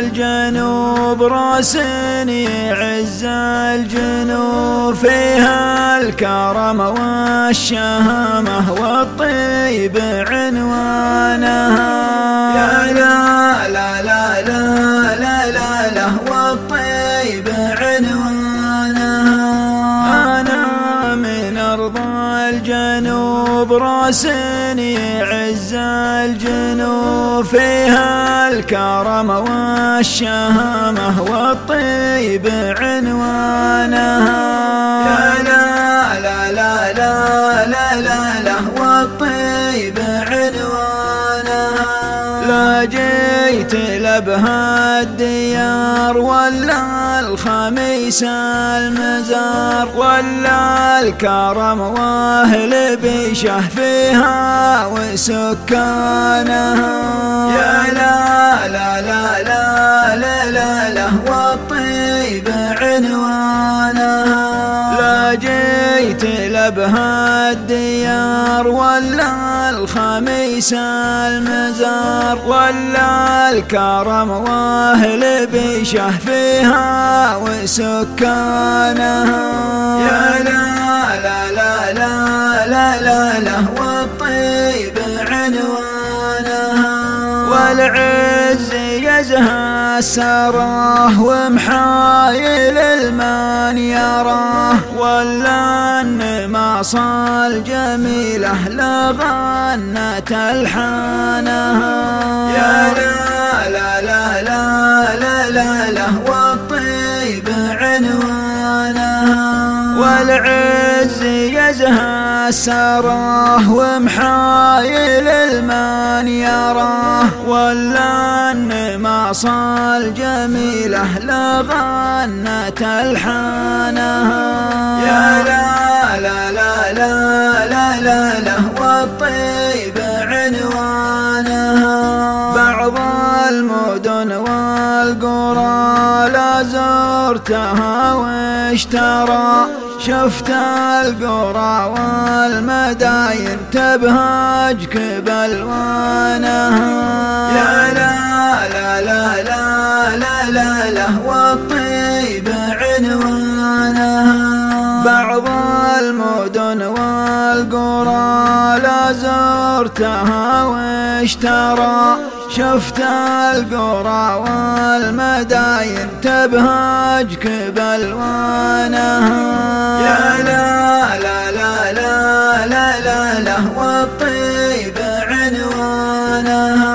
الجنوب راس يعز الجنوب، فيها الكرم والشهامة والطيب عنوانها. يا لا لا لا لا لا لا لا والطيب عنوانها. أنا من أرض الجنوب راس يعز الجنوب، فيها الكرم والشهامة والطيب عنوانها. يا لا لا لا لا لا لا لا والطيب عنوانها. لا جيت لبها الديار ولا الخميس المزار، ولا الكرم واهل بيشه فيها وسكانها. يا لا لا لا لا لا لا لا والطيب عنوانها. لا جيت لبها الديار ولا الخميس المزار، ولا الكرم واهل بيشه فيها وسكانها. يا لا لا لا لا لا لا لا والطيب عنوانها. والعز يزهى السراه ومحايل المن يراه، ولا النماص الجميلة لغنت الحانها. يا لا لا لا لا لا لا لا والطيب عنوانها. والعز يزهى السراه ومحايل المن يراه، ولا النماص الجميلة لغنت الحانها. يا لا لا لا لا لا لا لا والطيب عنوانها. بعض المدن والقرى لا زرتها واشترى، شفت القرى والمداين تبهج بألوانها. يا لا لا لا لا لا لا لا والطيب عنوانها. بعض المدن والقرى لا زرتها واشترى، شفت القرى والمداين تبهج بألوانها. يا لا لا لا لا لا لا لا والطيب عنوانها.